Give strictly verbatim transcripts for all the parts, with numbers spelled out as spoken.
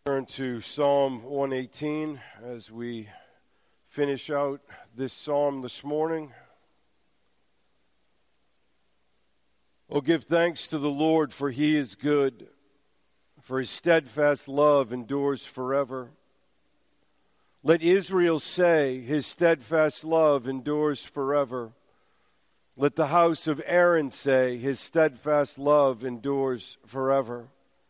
Turn to Psalm one eighteen as we finish out this psalm this morning. Oh, give thanks to the Lord, for he is good, for his steadfast love endures forever. Let Israel say, his steadfast love endures forever. Let the house of Aaron say, his steadfast love endures forever.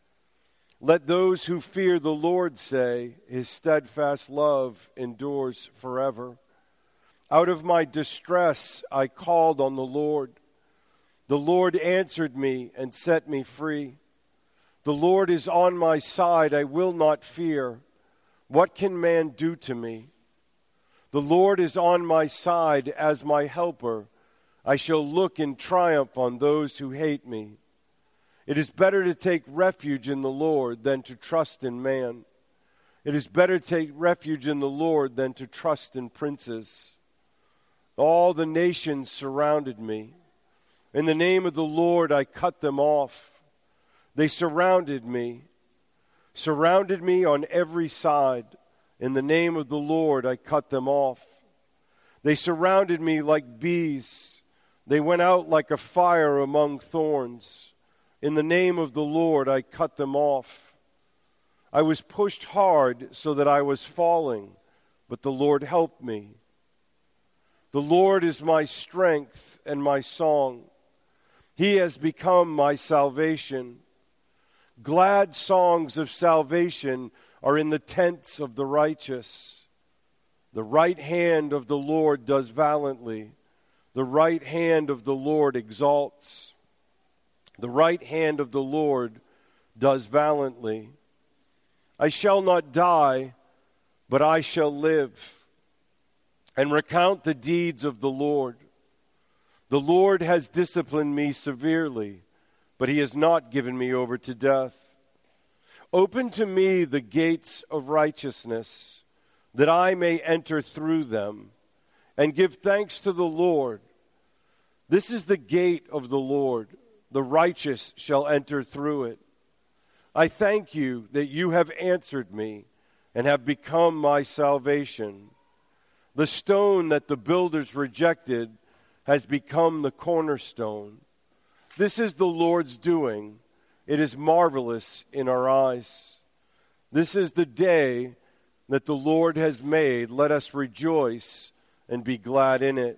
Let those who fear the Lord say, his steadfast love endures forever. Out of my distress I called on the Lord. The Lord answered me and set me free. The Lord is on my side, I will not fear. What can man do to me? The Lord is on my side as my helper. I shall look in triumph on those who hate me. It is better to take refuge in the Lord than to trust in man. It is better to take refuge in the Lord than to trust in princes. All the nations surrounded me. In the name of the Lord I cut them off. They surrounded me, surrounded me on every side. In the name of the Lord I cut them off. They surrounded me like bees. They went out like a fire among thorns. In the name of the Lord, I cut them off. I was pushed hard so that I was falling, but the Lord helped me. The Lord is my strength and my song. He has become my salvation. Glad songs of salvation are in the tents of the righteous. The right hand of the Lord does valiantly. The right hand of the Lord exalts. The right hand of the Lord does valiantly. I shall not die, but I shall live, and recount the deeds of the Lord. The Lord has disciplined me severely, but he has not given me over to death. Open to me the gates of righteousness, that I may enter through them, and give thanks to the Lord. This is the gate of the Lord. The righteous shall enter through it. I thank you that you have answered me and have become my salvation. The stone that the builders rejected has become the cornerstone. This is the Lord's doing. It is marvelous in our eyes. This is the day that the Lord has made. Let us rejoice and be glad in it.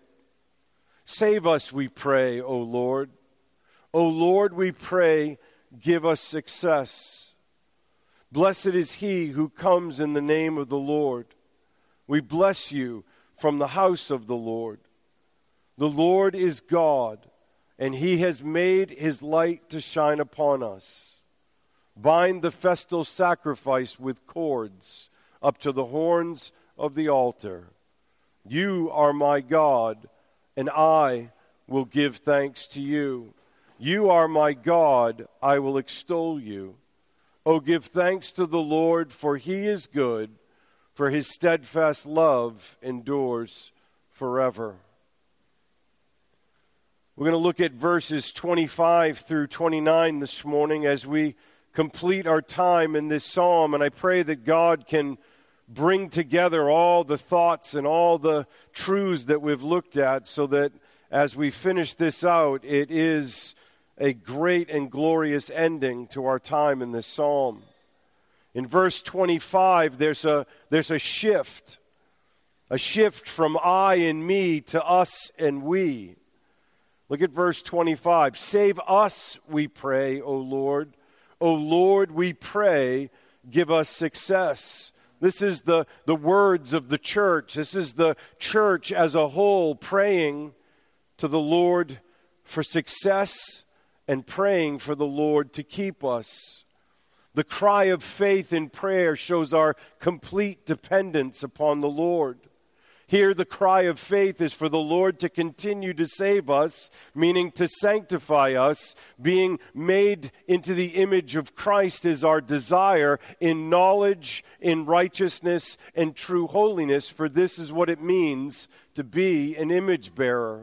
Save us, we pray, O Lord. O Lord, we pray, give us success. Blessed is he who comes in the name of the Lord. We bless you from the house of the Lord. The Lord is God, and he has made his light to shine upon us. Bind the festal sacrifice with cords up to the horns of the altar. You are my God, and I will give thanks to you. You are my God, I will extol you. Oh, give thanks to the Lord, for he is good, for his steadfast love endures forever. We're going to look at verses twenty-five through twenty-nine this morning as we complete our time in this psalm, and I pray that God can bring together all the thoughts and all the truths that we've looked at so that as we finish this out, it is a great and glorious ending to our time in this psalm. In verse twenty-five, there's a, there's a shift, a shift from I and me to us and we. Look at verse twenty-five. Save us, we pray, O Lord. O Lord, we pray, give us success. This is the, the words of the church. This is the church as a whole praying to the Lord for success and praying for the Lord to keep us. The cry of faith in prayer shows our complete dependence upon the Lord. Here the cry of faith is for the Lord to continue to save us, meaning to sanctify us. Being made into the image of Christ is our desire in knowledge, in righteousness, and true holiness, for this is what it means to be an image bearer.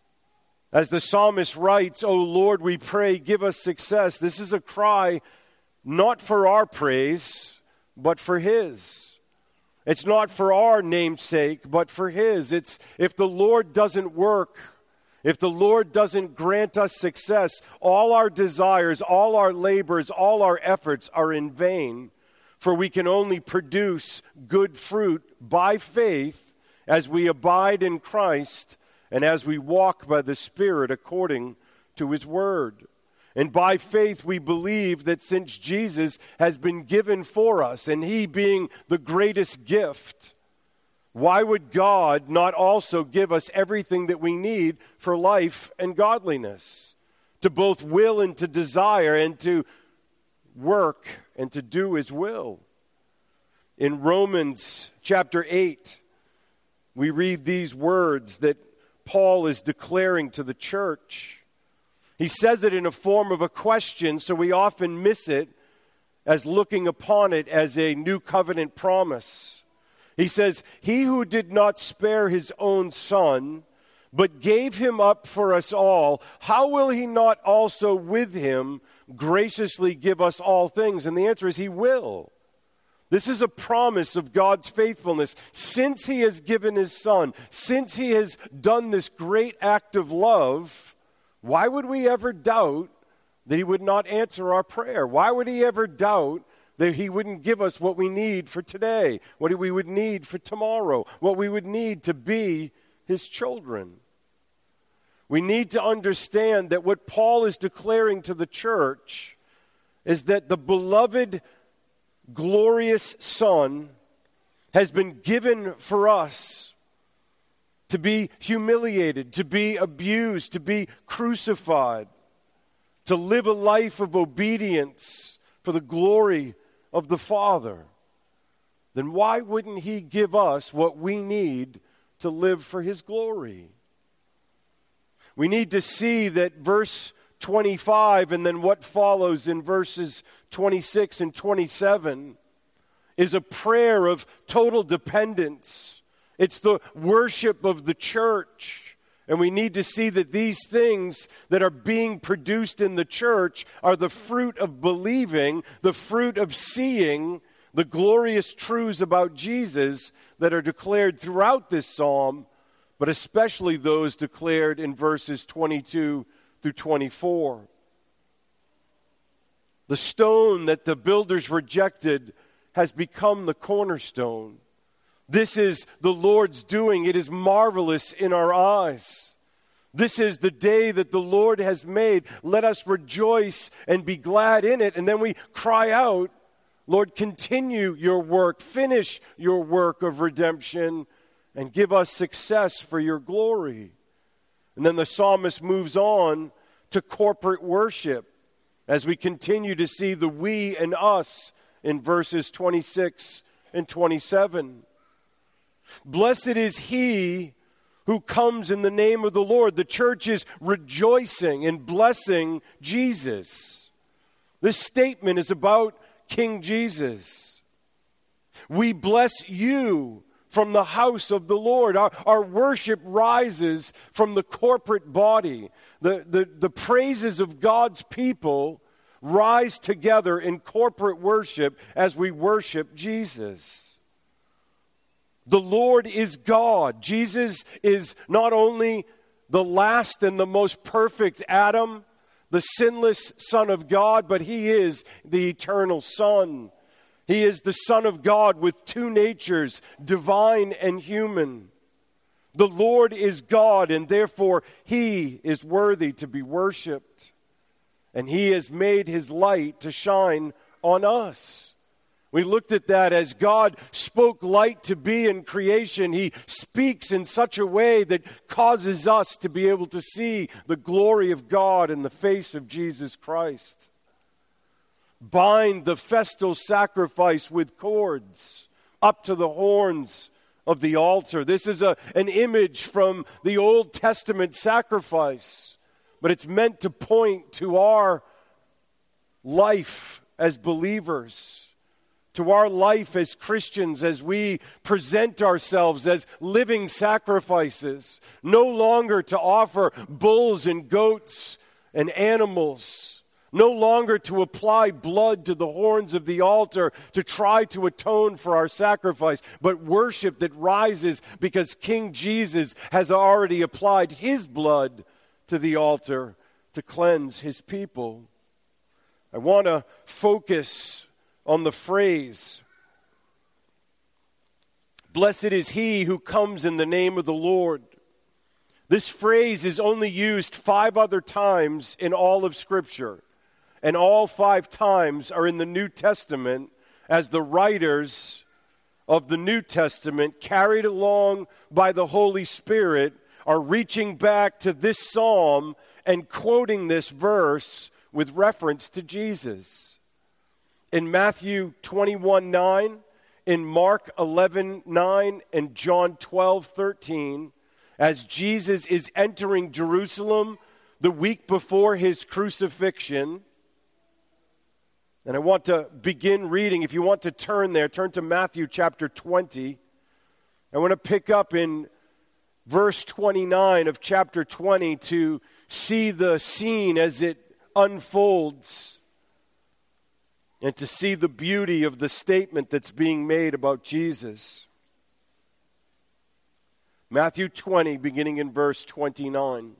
As the psalmist writes, O Lord, we pray, give us success. This is a cry not for our praise, but for His. It's not for our namesake, but for His. It's if the Lord doesn't work, if the Lord doesn't grant us success, all our desires, all our labors, all our efforts are in vain, for we can only produce good fruit by faith as we abide in Christ and as we walk by the Spirit according to His Word. And by faith we believe that since Jesus has been given for us, and He being the greatest gift, why would God not also give us everything that we need for life and godliness, to both will and to desire and to work and to do His will? In Romans chapter eight, we read these words that Paul is declaring to the church. He says it in a form of a question, so we often miss it as looking upon it as a new covenant promise. He says, "He who did not spare His own Son, but gave Him up for us all, how will He not also with Him graciously give us all things?" And the answer is He will. This is a promise of God's faithfulness. Since He has given His Son, since He has done this great act of love, why would we ever doubt that He would not answer our prayer? Why would He ever doubt that He wouldn't give us what we need for today, what we would need for tomorrow, what we would need to be His children? We need to understand that what Paul is declaring to the church is that the beloved, glorious Son has been given for us to be humiliated, to be abused, to be crucified, to live a life of obedience for the glory of the Father. Then why wouldn't He give us what we need to live for His glory? We need to see that verse twenty-five and then what follows in verses twenty-six and twenty-seven is a prayer of total dependence. It's the worship of the church. And we need to see that these things that are being produced in the church are the fruit of believing, the fruit of seeing the glorious truths about Jesus that are declared throughout this psalm, but especially those declared in verses twenty-two through twenty-four. The stone that the builders rejected has become the cornerstone. This is the Lord's doing. It is marvelous in our eyes. This is the day that the Lord has made. Let us rejoice and be glad in it. And then we cry out, Lord, continue your work, finish your work of redemption, and give us success for your glory. And then the psalmist moves on to corporate worship as we continue to see the we and us in verses twenty-six and twenty-seven. Blessed is he who comes in the name of the Lord. The church is rejoicing and blessing Jesus. This statement is about King Jesus. We bless you from the house of the Lord. Our, our worship rises from the corporate body. The, the, the praises of God's people rise together in corporate worship as we worship Jesus. The Lord is God. Jesus is not only the last and the most perfect Adam, the sinless Son of God, but He is the eternal Son. He is the Son of God with two natures, divine and human. The Lord is God, and therefore He is worthy to be worshiped. And He has made His light to shine on us. We looked at that as God spoke light to be in creation. He speaks in such a way that causes us to be able to see the glory of God in the face of Jesus Christ. Bind the festal sacrifice with cords up to the horns of the altar. This is a, an image from the Old Testament sacrifice, but it's meant to point to our life as believers, to our life as Christians, as we present ourselves as living sacrifices, no longer to offer bulls and goats and animals, No longer to apply blood to the horns of the altar to try to atone for our sacrifice, but worship that rises because King Jesus has already applied his blood to the altar to cleanse his people. I want to focus on the phrase, "Blessed is he who comes in the name of the Lord." This phrase is only used five other times in all of Scripture. And all five times are in the New Testament as the writers of the New Testament, carried along by the Holy Spirit, are reaching back to this psalm and quoting this verse with reference to Jesus. In Matthew twenty-one nine, in Mark eleven nine, and John twelve thirteen, as Jesus is entering Jerusalem the week before his crucifixion. And I want to begin reading. If you want to turn there, turn to Matthew chapter twenty. I want to pick up in verse twenty-nine of chapter twenty to see the scene as it unfolds and to see the beauty of the statement that's being made about Jesus. Matthew twenty, beginning in verse twenty-nine.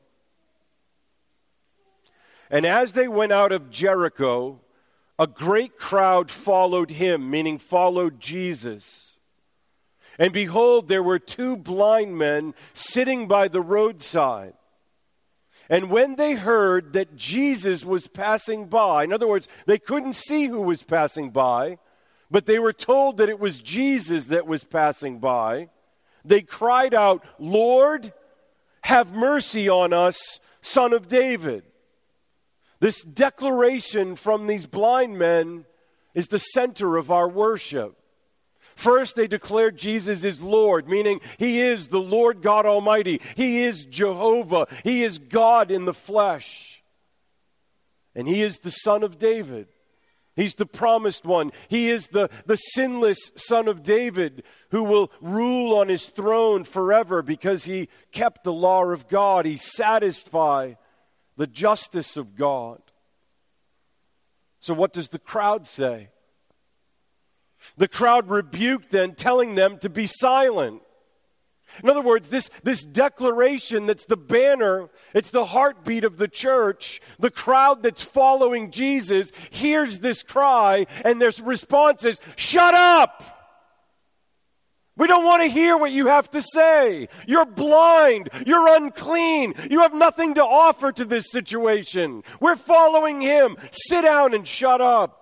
And as they went out of Jericho, a great crowd followed him, meaning followed Jesus. And behold, there were two blind men sitting by the roadside. And when they heard that Jesus was passing by, in other words, they couldn't see who was passing by, but they were told that it was Jesus that was passing by, they cried out, "Lord, have mercy on us, Son of David." This declaration from these blind men is the center of our worship. First, they declared Jesus is Lord, meaning he is the Lord God Almighty. He is Jehovah. He is God in the flesh. And he is the Son of David. He's the promised one. He is the, the sinless Son of David who will rule on his throne forever because he kept the law of God. He satisfied the justice of God. So what does the crowd say? The crowd rebuked them, telling them to be silent. In other words, this, this declaration that's the banner, it's the heartbeat of the church. The crowd that's following Jesus hears this cry, and their response is, "Shut up! We don't want to hear what you have to say. You're blind. You're unclean. You have nothing to offer to this situation. We're following him. Sit down and shut up."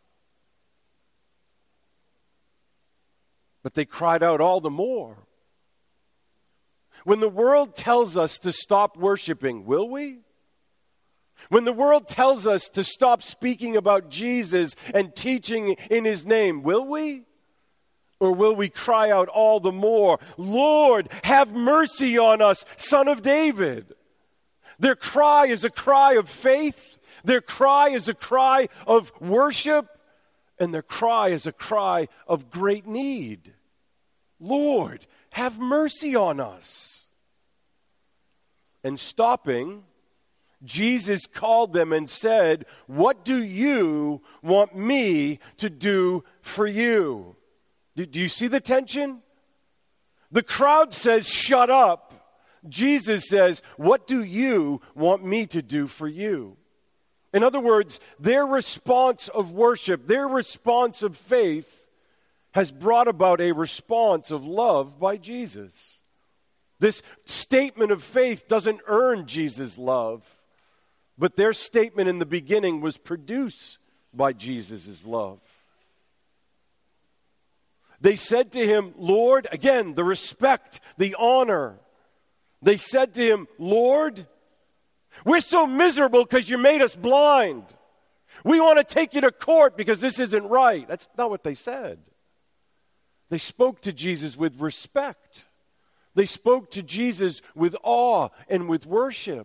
But they cried out all the more. When the world tells us to stop worshiping, will we? When the world tells us to stop speaking about Jesus and teaching in his name, will we? Or will we cry out all the more, "Lord, have mercy on us, Son of David"? Their cry is a cry of faith. Their cry is a cry of worship. And their cry is a cry of great need. "Lord, have mercy on us." And stopping, Jesus called them and said, "What do you want me to do for you?" Do, do you see the tension? The crowd says, "Shut up." Jesus says, "What do you want me to do for you?" In other words, their response of worship, their response of faith has brought about a response of love by Jesus. This statement of faith doesn't earn Jesus' love, but their statement in the beginning was produced by Jesus' love. They said to him, "Lord," again, the respect, the honor. They said to him, "Lord, we're so miserable because you made us blind. We want to take you to court because this isn't right." That's not what they said. They spoke to Jesus with respect. They spoke to Jesus with awe and with worship.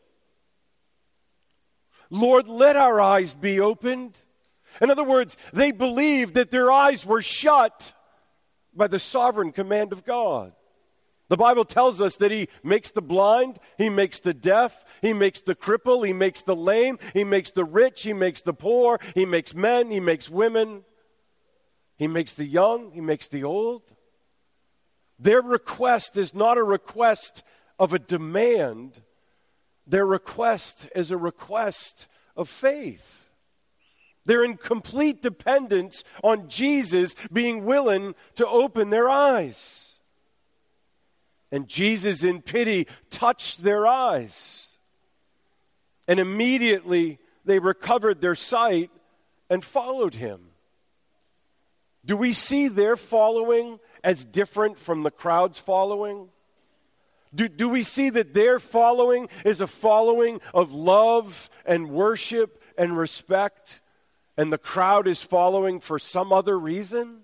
"Lord, let our eyes be opened." In other words, they believed that their eyes were shut by the sovereign command of God. The Bible tells us that he makes the blind, he makes the deaf, he makes the cripple, he makes the lame, he makes the rich, he makes the poor, he makes men, he makes women, he makes the young, he makes the old. Their request is not a request of a demand. Their request is a request of faith. They're in complete dependence on Jesus being willing to open their eyes. And Jesus, in pity, touched their eyes. And immediately they recovered their sight and followed him. Do we see their following as different from the crowd's following? Do, do we see that their following is a following of love and worship and respect, and the crowd is following for some other reason?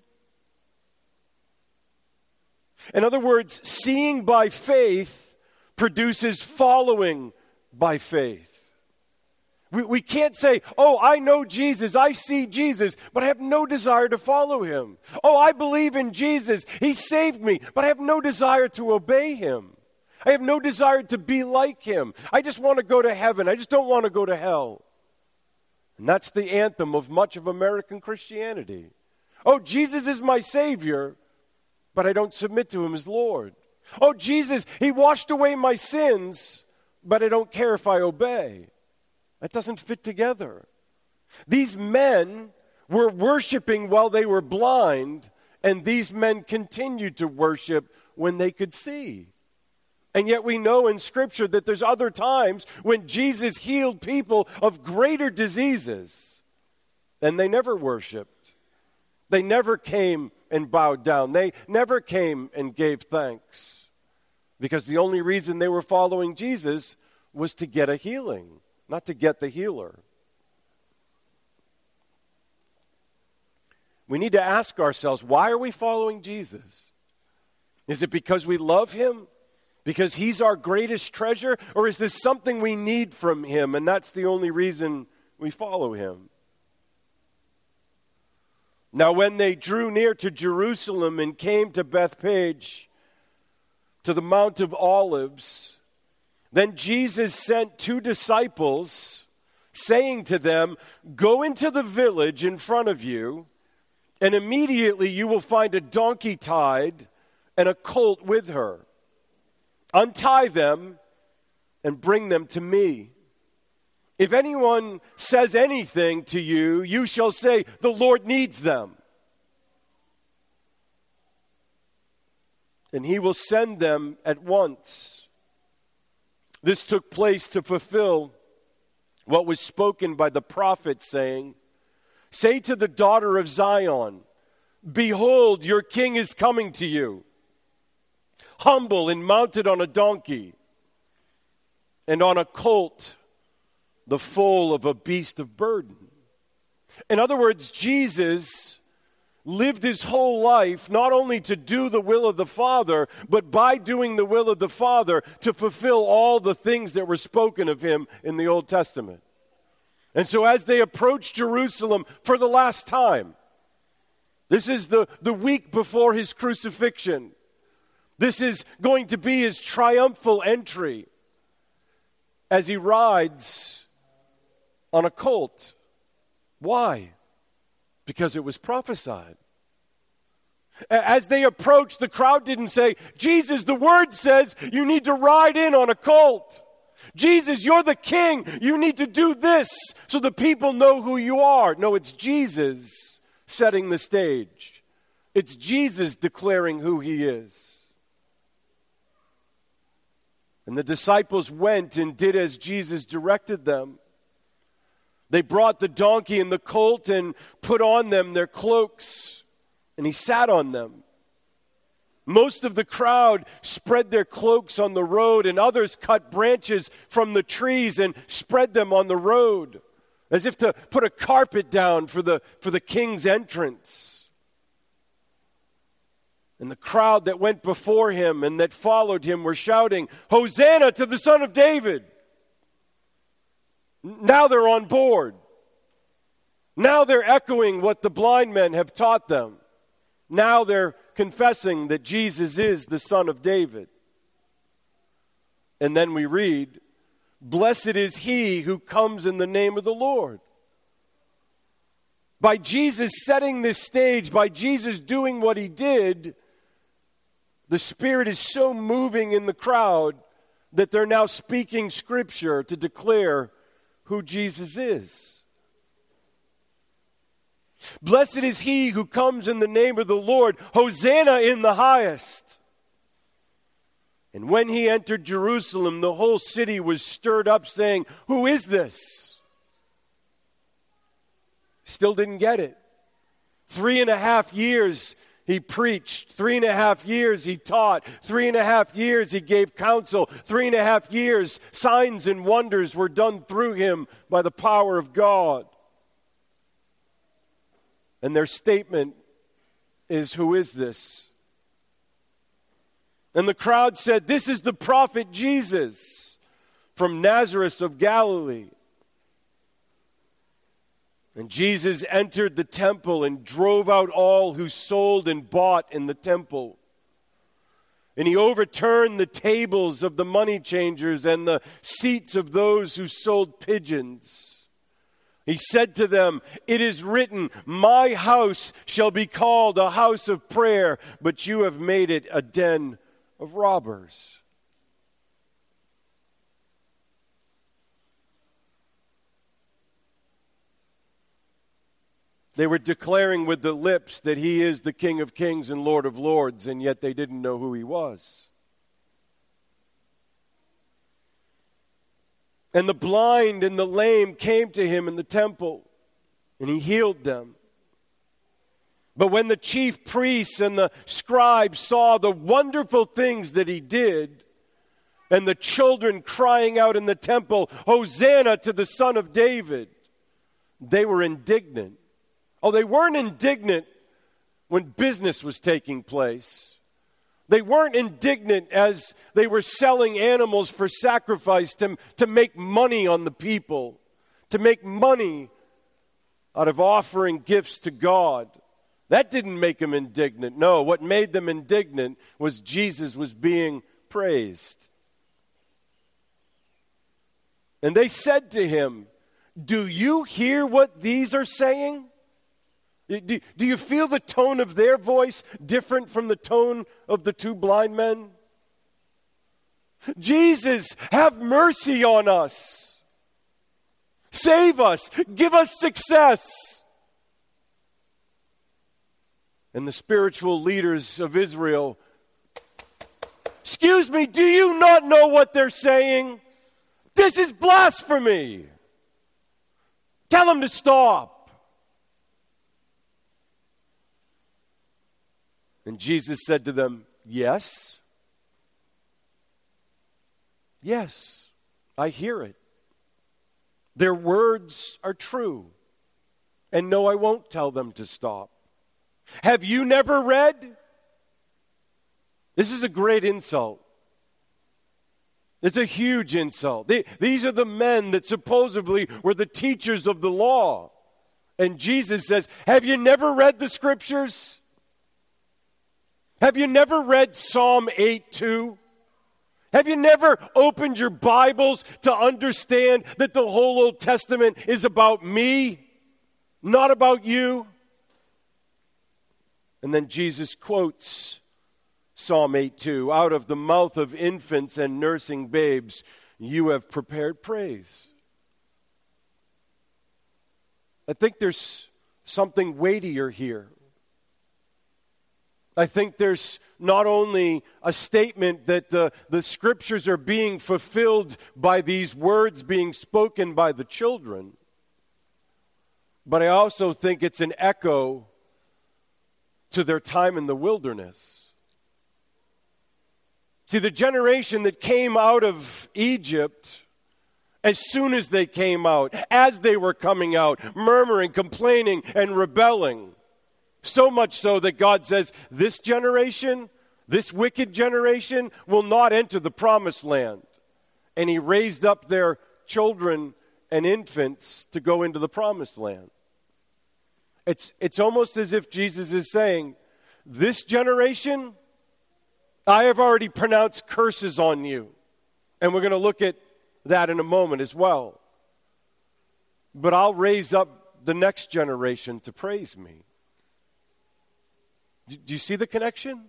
In other words, seeing by faith produces following by faith. We, we can't say, oh, I know Jesus, I see Jesus, but I have no desire to follow him. Oh, I believe in Jesus, he saved me, but I have no desire to obey him. I have no desire to be like him. I just want to go to heaven. I just don't want to go to hell. And that's the anthem of much of American Christianity. Oh, Jesus is my Savior, but I don't submit to him as Lord. Oh, Jesus, he washed away my sins, but I don't care if I obey. That doesn't fit together. These men were worshiping while they were blind, and these men continued to worship when they could see. And yet we know in Scripture that there's other times when Jesus healed people of greater diseases, and they never worshiped. They never came and bowed down. They never came and gave thanks, because the only reason they were following Jesus was to get a healing, not to get the healer. We need to ask ourselves, why are we following Jesus? Is it because we love him? Because he's our greatest treasure? Or is this something we need from him, and that's the only reason we follow him? Now, when they drew near to Jerusalem and came to Bethphage, to the Mount of Olives, then Jesus sent two disciples, saying to them, go into the village in front of you, and immediately you will find a donkey tied and a colt with her. Untie them and bring them to me. If anyone says anything to you, you shall say, the Lord needs them. And he will send them at once. This took place to fulfill what was spoken by the prophet, saying, say to the daughter of Zion, behold, your king is coming to you, humble and mounted on a donkey, and on a colt, the foal of a beast of burden. In other words, Jesus lived his whole life not only to do the will of the Father, but by doing the will of the Father to fulfill all the things that were spoken of him in the Old Testament. And so as they approached Jerusalem for the last time, this is the, the week before his crucifixion. This is going to be his triumphal entry as he rides on a colt. Why? Because it was prophesied. As they approached, the crowd didn't say, Jesus, the word says you need to ride in on a colt. Jesus, you're the king. You need to do this so the people know who you are. No, it's Jesus setting the stage. It's Jesus declaring who he is. And the disciples went and did as Jesus directed them. They brought the donkey and the colt and put on them their cloaks, and he sat on them. Most of the crowd spread their cloaks on the road, and others cut branches from the trees and spread them on the road, as if to put a carpet down for the, for the king's entrance. And the crowd that went before him and that followed him were shouting, Hosanna to the Son of David. Now they're on board. Now they're echoing what the blind men have taught them. Now they're confessing that Jesus is the Son of David. And then we read, blessed is he who comes in the name of the Lord. By Jesus setting this stage, by Jesus doing what he did, the Spirit is so moving in the crowd that they're now speaking Scripture to declare who Jesus is. Blessed is he who comes in the name of the Lord. Hosanna in the highest. And when he entered Jerusalem, the whole city was stirred up, saying, who is this? Still didn't get it. Three and a half years he preached. Three and a half years he taught. Three and a half years he gave counsel. Three and a half years signs and wonders were done through him by the power of God. And their statement is, who is this? And the crowd said, this is the prophet Jesus from Nazareth of Galilee. And Jesus entered the temple and drove out all who sold and bought in the temple. And he overturned the tables of the money changers and the seats of those who sold pigeons. He said to them, it is written, my house shall be called a house of prayer, but you have made it a den of robbers. They were declaring with the lips that he is the King of Kings and Lord of Lords, and yet they didn't know who he was. And the blind and the lame came to him in the temple, and he healed them. But when the chief priests and the scribes saw the wonderful things that he did, and the children crying out in the temple, Hosanna to the Son of David, they were indignant. Oh, they weren't indignant when business was taking place. They weren't indignant as they were selling animals for sacrifice to, to make money on the people, to make money out of offering gifts to God. That didn't make them indignant. No, what made them indignant was Jesus was being praised. And they said to him, do you hear what these are saying? Do, do you feel the tone of their voice different from the tone of the two blind men? Jesus, have mercy on us. Save us. Give us success. And the spiritual leaders of Israel, excuse me, do you not know what they're saying? This is blasphemy. Tell them to stop. And Jesus said to them, yes, yes, I hear it. Their words are true. And no, I won't tell them to stop. Have you never read? This is a great insult. It's a huge insult. They, these are the men that supposedly were the teachers of the law. And Jesus says, have you never read the scriptures? Have you never read Psalm eight two? Have you never opened your Bibles to understand that the whole Old Testament is about me, not about you? And then Jesus quotes Psalm eight two, out of the mouth of infants and nursing babes, you have prepared praise. I think there's something weightier here. I think there's not only a statement that the, the scriptures are being fulfilled by these words being spoken by the children, but I also think it's an echo to their time in the wilderness. See, the generation that came out of Egypt, as soon as they came out, as they were coming out, murmuring, complaining, and rebelling, so much so that God says, this generation, this wicked generation, will not enter the promised land. And he raised up their children and infants to go into the promised land. It's, it's almost as if Jesus is saying, this generation, I have already pronounced curses on you. And we're going to look at that in a moment as well. But I'll raise up the next generation to praise me. Do you see the connection?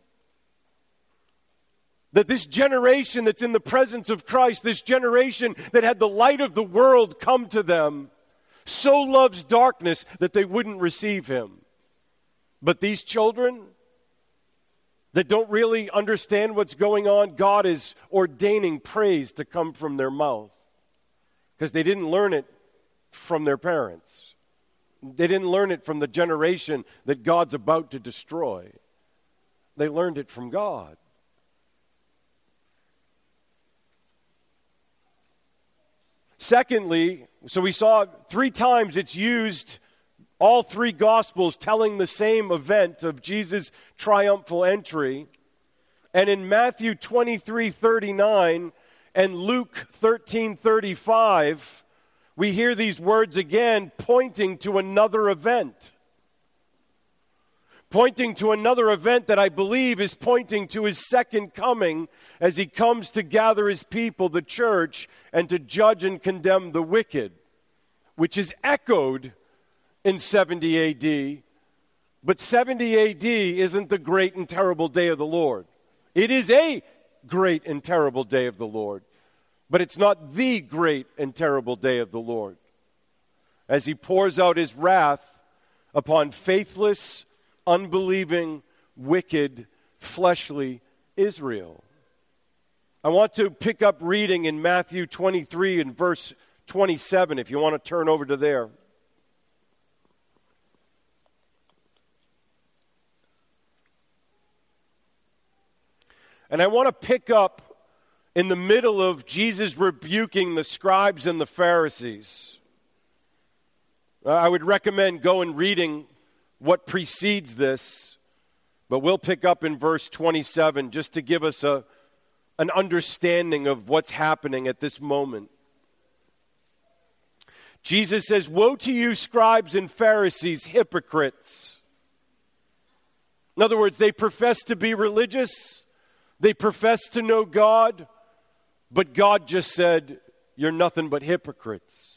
That this generation that's in the presence of Christ, this generation that had the light of the world come to them, so loves darkness that they wouldn't receive him. But these children that don't really understand what's going on, God is ordaining praise to come from their mouth because they didn't learn it from their parents. They didn't learn it from the generation that God's about to destroy. They learned it from God. Secondly, so we saw three times it's used, all three Gospels telling the same event of Jesus' triumphal entry. And in Matthew twenty-three thirty-nine and Luke thirteen thirty-five, we hear these words again pointing to another event. Pointing to another event that I believe is pointing to his second coming as he comes to gather his people, the church, and to judge and condemn the wicked, which is echoed in seventy A D. But seventy A D isn't the great and terrible day of the Lord. It is a great and terrible day of the Lord, but it's not the great and terrible day of the Lord. As he pours out his wrath upon faithless, unbelieving, wicked, fleshly Israel. I want to pick up reading in Matthew twenty-three and verse twenty-seven, if you want to turn over to there. And I want to pick up in the middle of Jesus rebuking the scribes and the Pharisees. I would recommend going reading what precedes this, but we'll pick up in verse twenty-seven just to give us a, an understanding of what's happening at this moment. Jesus says, "Woe to you, scribes and Pharisees, hypocrites." In other words, they profess to be religious, they profess to know God, but God just said, "You're nothing but hypocrites.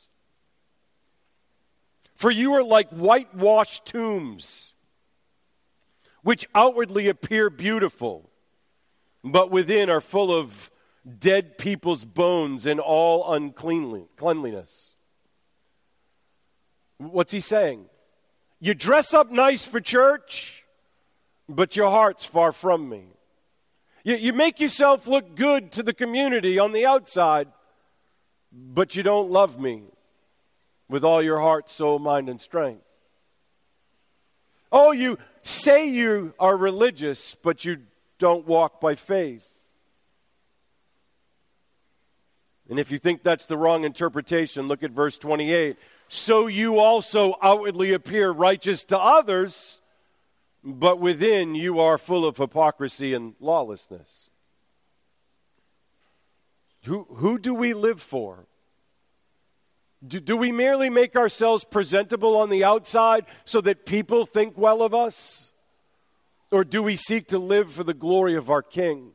For you are like whitewashed tombs, which outwardly appear beautiful, but within are full of dead people's bones and all uncleanliness." What's he saying? You dress up nice for church, but your heart's far from me. You, you make yourself look good to the community on the outside, but you don't love me with all your heart, soul, mind, and strength. Oh, you say you are religious, but you don't walk by faith. And if you think that's the wrong interpretation, look at verse twenty-eight. So you also outwardly appear righteous to others, but within you are full of hypocrisy and lawlessness. Who, who do we live for? Do, do we merely make ourselves presentable on the outside so that people think well of us? Or do we seek to live for the glory of our King?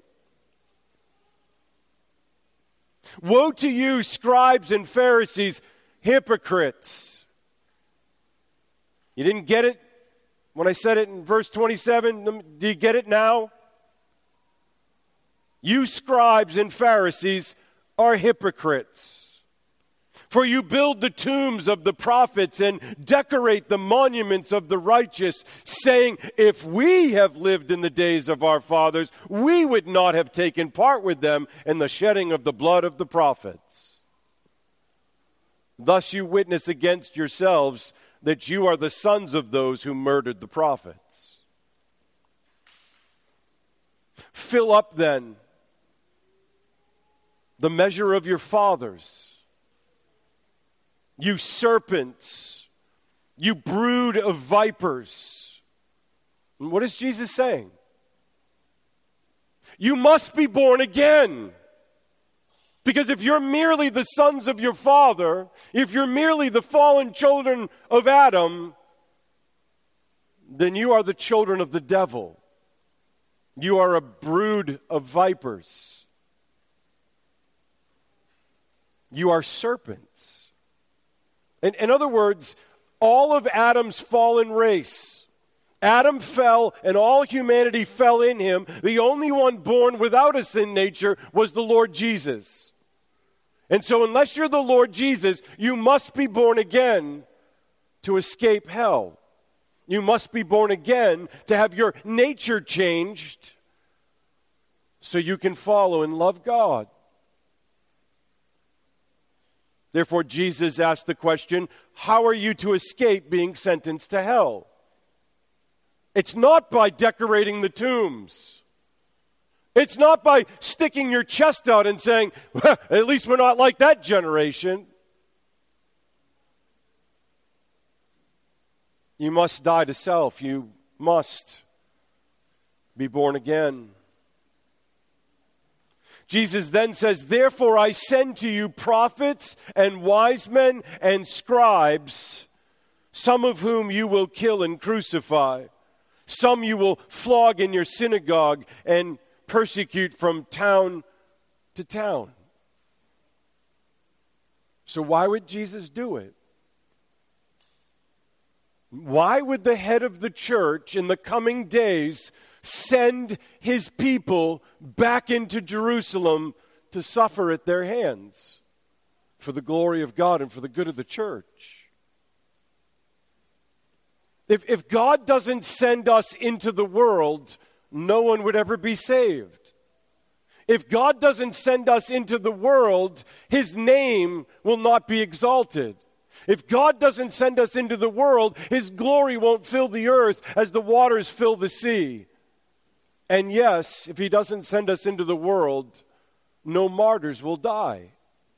Woe to you, scribes and Pharisees, hypocrites. You didn't get it when I said it in verse twenty-seven? Do you get it now? You scribes and Pharisees are hypocrites. For you build the tombs of the prophets and decorate the monuments of the righteous, saying, if we have lived in the days of our fathers, we would not have taken part with them in the shedding of the blood of the prophets. Thus you witness against yourselves that you are the sons of those who murdered the prophets. Fill up then the measure of your fathers. You serpents, you brood of vipers. And what is Jesus saying? You must be born again. Because if you're merely the sons of your father, if you're merely the fallen children of Adam, then you are the children of the devil. You are a brood of vipers. You are serpents. In, in other words, all of Adam's fallen race, Adam fell and all humanity fell in him. The only one born without a sin nature was the Lord Jesus. And so unless you're the Lord Jesus, you must be born again to escape hell. You must be born again to have your nature changed so you can follow and love God. Therefore, Jesus asked the question, how are you to escape being sentenced to hell? It's not by decorating the tombs. It's not by sticking your chest out and saying, well, at least we're not like that generation. You must die to self. You must be born again. Jesus then says, therefore I send to you prophets and wise men and scribes, some of whom you will kill and crucify. Some you will flog in your synagogue and persecute from town to town. So why would Jesus do it? Why would the head of the church in the coming days send his people back into Jerusalem to suffer at their hands for the glory of God and for the good of the church? If, if God doesn't send us into the world, no one would ever be saved. If God doesn't send us into the world, his name will not be exalted. If God doesn't send us into the world, his glory won't fill the earth as the waters fill the sea. And yes, if he doesn't send us into the world, no martyrs will die.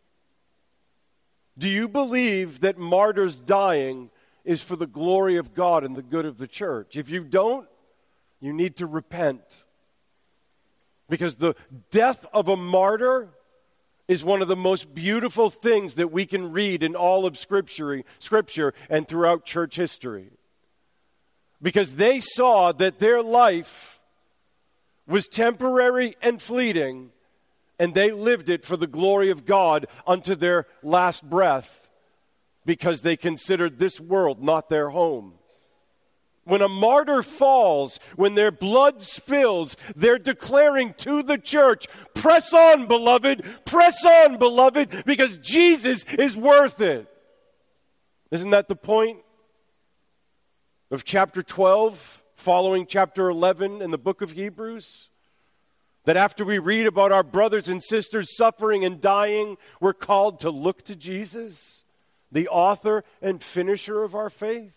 Do you believe that martyrs dying is for the glory of God and the good of the church? If you don't, you need to repent. Because the death of a martyr is one of the most beautiful things that we can read in all of Scripture, Scripture and throughout church history. Because they saw that their life was temporary and fleeting, and they lived it for the glory of God unto their last breath, because they considered this world not their home. When a martyr falls, when their blood spills, they're declaring to the church, press on, beloved, press on, beloved, because Jesus is worth it. Isn't that the point of chapter twelve, following chapter eleven in the book of Hebrews? That after we read about our brothers and sisters suffering and dying, we're called to look to Jesus, the author and finisher of our faith.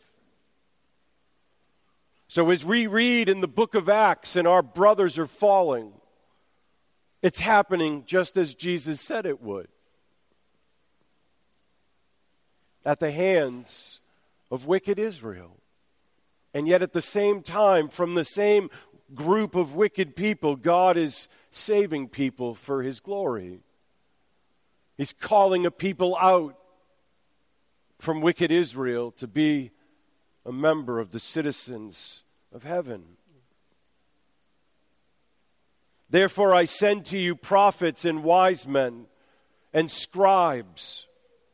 So as we read in the book of Acts and our brothers are falling, it's happening just as Jesus said it would. At the hands of wicked Israel. And yet at the same time, from the same group of wicked people, God is saving people for his glory. He's calling a people out from wicked Israel to be a member of the citizens of heaven. Therefore I send to you prophets and wise men and scribes,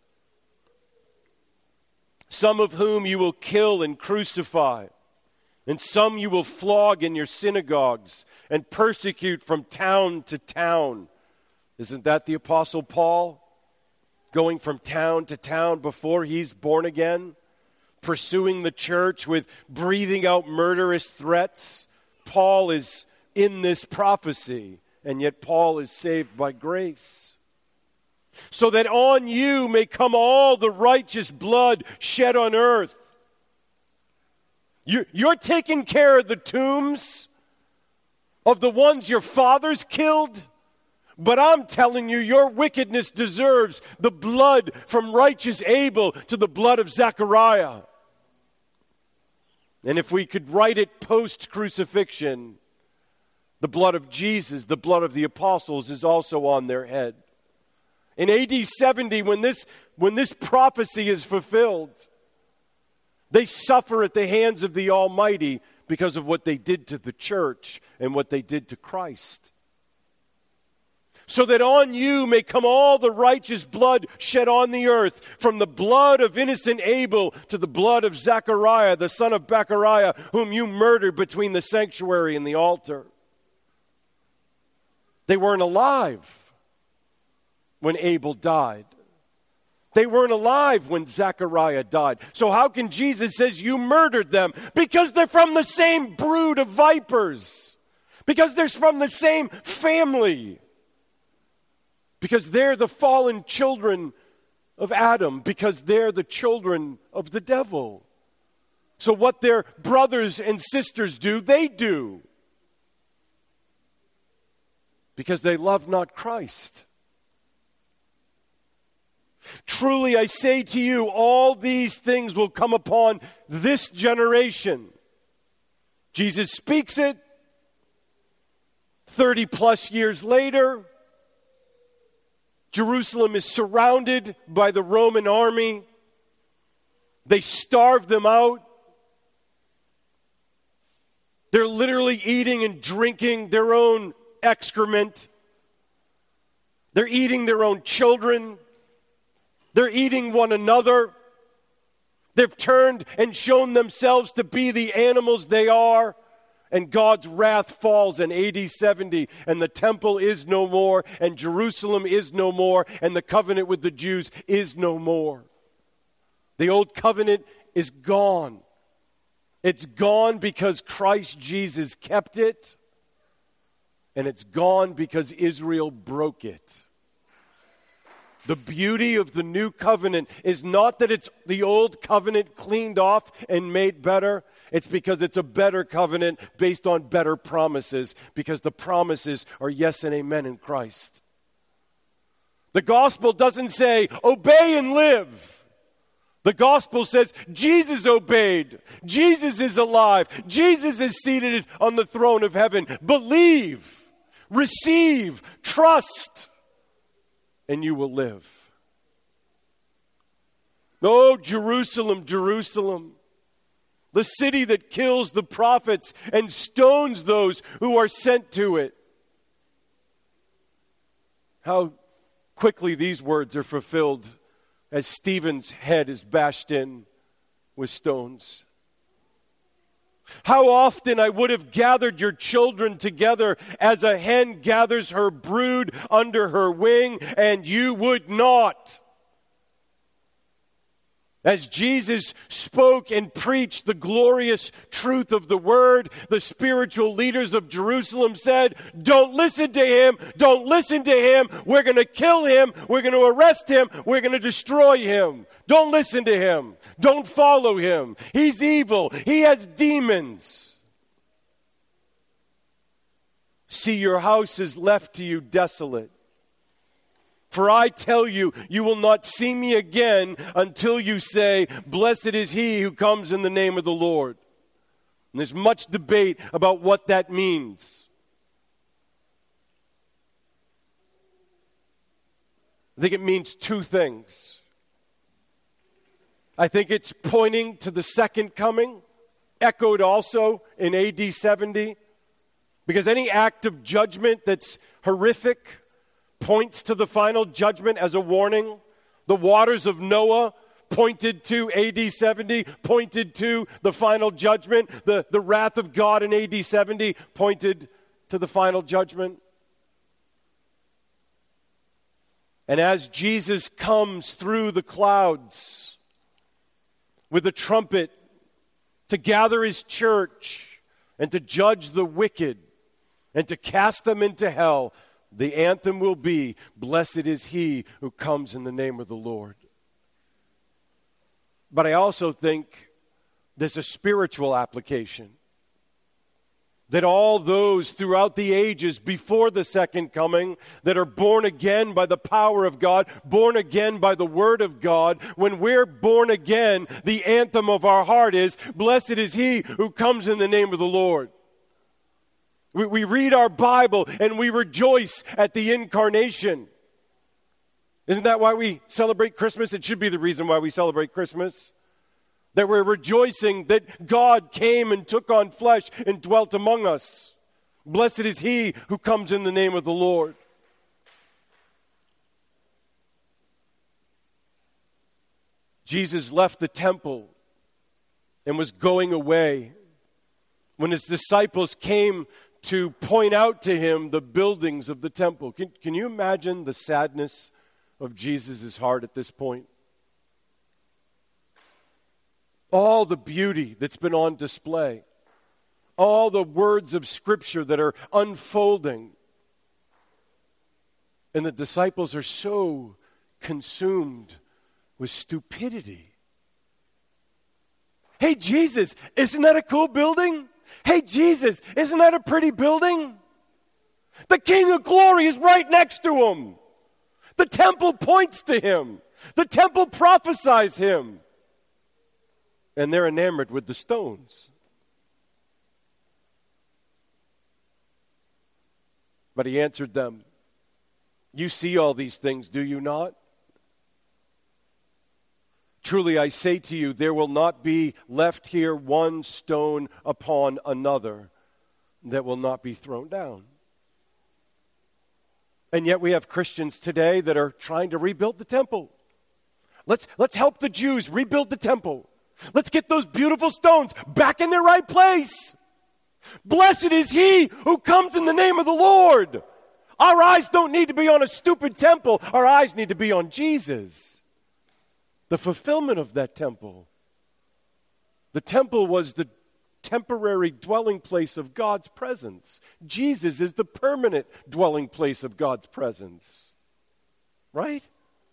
some of whom you will kill and crucify, and some you will flog in your synagogues and persecute from town to town. Isn't that the Apostle Paul? Going from town to town before he's born again? Pursuing the church with breathing out murderous threats. Paul is in this prophecy, and yet Paul is saved by grace. So that on you may come all the righteous blood shed on earth. You, you're taking care of the tombs of the ones your fathers killed. But I'm telling you, your wickedness deserves the blood from righteous Abel to the blood of Zechariah. And if we could write it post-crucifixion, the blood of Jesus, the blood of the apostles, is also on their head. In A D seventy, when this, when this prophecy is fulfilled, they suffer at the hands of the Almighty because of what they did to the church and what they did to Christ. so that on you may come all the righteous blood shed on the earth, from the blood of innocent Abel to the blood of Zechariah, the son of Bechariah, whom you murdered between the sanctuary and the altar. They weren't alive when Abel died. They weren't alive when Zechariah died. So how can Jesus says you murdered them? Because they're from the same brood of vipers. Because they're from the same family. Because they're the fallen children of Adam. Because they're the children of the devil. So what their brothers and sisters do, they do. Because they love not Christ. Truly I say to you, all these things will come upon this generation. Jesus speaks it. Thirty plus years later, Jerusalem is surrounded by the Roman army. They starve them out. They're literally eating and drinking their own excrement. They're eating their own children. They're eating one another. They've turned and shown themselves to be the animals they are. And God's wrath falls in A D seventy, and the temple is no more, and Jerusalem is no more, and the covenant with the Jews is no more. The old covenant is gone. It's gone because Christ Jesus kept it, and it's gone because Israel broke it. The beauty of the new covenant is not that it's the old covenant cleaned off and made better. It's because it's a better covenant based on better promises, because the promises are yes and amen in Christ. The gospel doesn't say, obey and live. The gospel says, Jesus obeyed. Jesus is alive. Jesus is seated on the throne of heaven. Believe, receive, trust, and you will live. Oh, Jerusalem, Jerusalem, the city that kills the prophets and stones those who are sent to it. How quickly these words are fulfilled as Stephen's head is bashed in with stones. How often I would have gathered your children together as a hen gathers her brood under her wing, and you would not. As Jesus spoke and preached the glorious truth of the word, the spiritual leaders of Jerusalem said, don't listen to him, don't listen to him, we're going to kill him, we're going to arrest him, we're going to destroy him. Don't listen to him, don't follow him. He's evil, he has demons. See, your house is left to you desolate. For I tell you, you will not see me again until you say, blessed is he who comes in the name of the Lord. And there's much debate about what that means. I think it means two things. I think it's pointing to the second coming, echoed also in A D seventy, because any act of judgment that's horrific points to the final judgment as a warning. The waters of Noah pointed to A D seventy, pointed to the final judgment. The, the wrath of God in A D seventy pointed to the final judgment. And as Jesus comes through the clouds with a trumpet to gather his church and to judge the wicked and to cast them into hell, the anthem will be, blessed is he who comes in the name of the Lord. But I also think there's a spiritual application. That all those throughout the ages before the second coming that are born again by the power of God, born again by the word of God, when we're born again, the anthem of our heart is, blessed is he who comes in the name of the Lord. We, we read our Bible and we rejoice at the incarnation. Isn't that why we celebrate Christmas? It should be the reason why we celebrate Christmas. That we're rejoicing that God came and took on flesh and dwelt among us. Blessed is he who comes in the name of the Lord. Jesus left the temple and was going away, when his disciples came to point out to him the buildings of the temple. Can, can you imagine the sadness of Jesus' heart at this point? All the beauty that's been on display, all the words of Scripture that are unfolding, and the disciples are so consumed with stupidity. Hey, Jesus, isn't that a cool building? Hey, Jesus, isn't that a pretty building? The King of Glory is right next to him. The temple points to him. The temple prophesies him. And they're enamored with the stones. But he answered them, you see all these things, do you not? Truly I say to you, there will not be left here one stone upon another that will not be thrown down. And yet we have Christians today that are trying to rebuild the temple. Let's, let's help the Jews rebuild the temple. Let's get those beautiful stones back in their right place. Blessed is he who comes in the name of the Lord. Our eyes don't need to be on a stupid temple. Our eyes need to be on Jesus, the fulfillment of that temple. The temple was the temporary dwelling place of God's presence. Jesus is the permanent dwelling place of God's presence. Right?